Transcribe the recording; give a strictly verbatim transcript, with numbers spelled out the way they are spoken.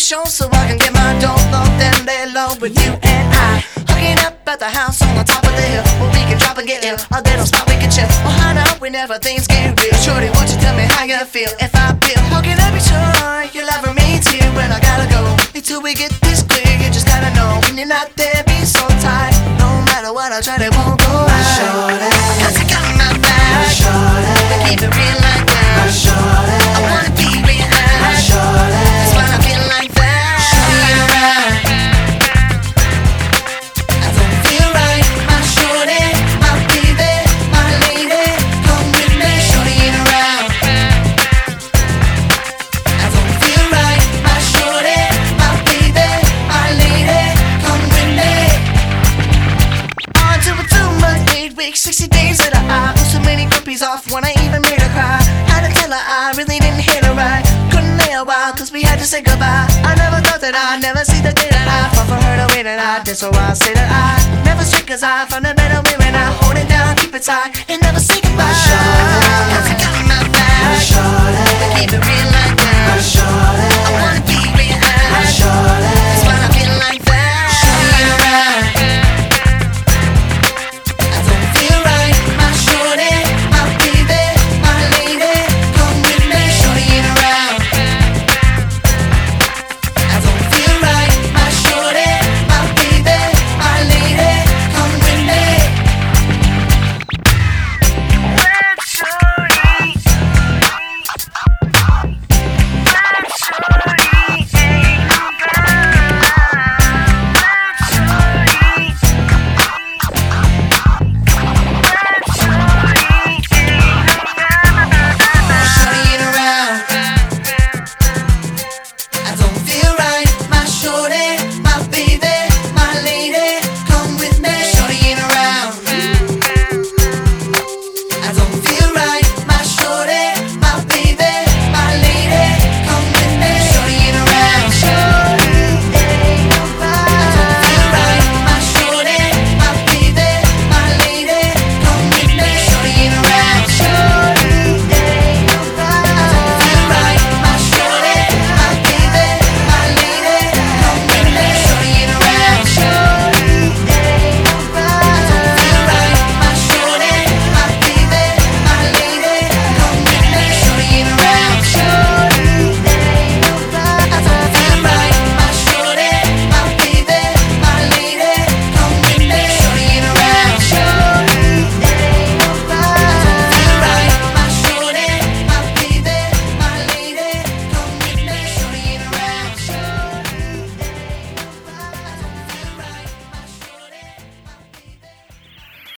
show so I can get my dough low, then lay low with you and I. Hooking up at the house on the top of the hill, where we can drop and get ill, a little spot we can chill. We'll hide out whenever things get real. Shorty, won't you tell me how you feel if I feel? How can I be sure you'll ever meet you when I gotta go? Until we get this clear, you just gotta know when you're not there, be so tight. No matter what I try, they won't go right. Shorty, cause I got my back. Shorty, they keep it real like that. Shorty, I wanna be real. Shorty, that's why I feel like that. Shorty, you're right. I don't feel right. My shorty, my baby, my lady, come with me. Shorty, you're right. I don't feel right. My shorty, my baby, my lady, come with me. On to a two month, eight weeks, sixty days that I put so many groupies off when I even made her cry. Had to tell her I really didn't hit her right. Couldn't lay a while cause we had to say goodbye. I never thought that I'd never see the day that I fought for her the way that I did. So I say that I never straight cause I found a better way when I hold it down, keep it tight, and never say goodbye. Cause I got my back. They keep it real like that. I wanna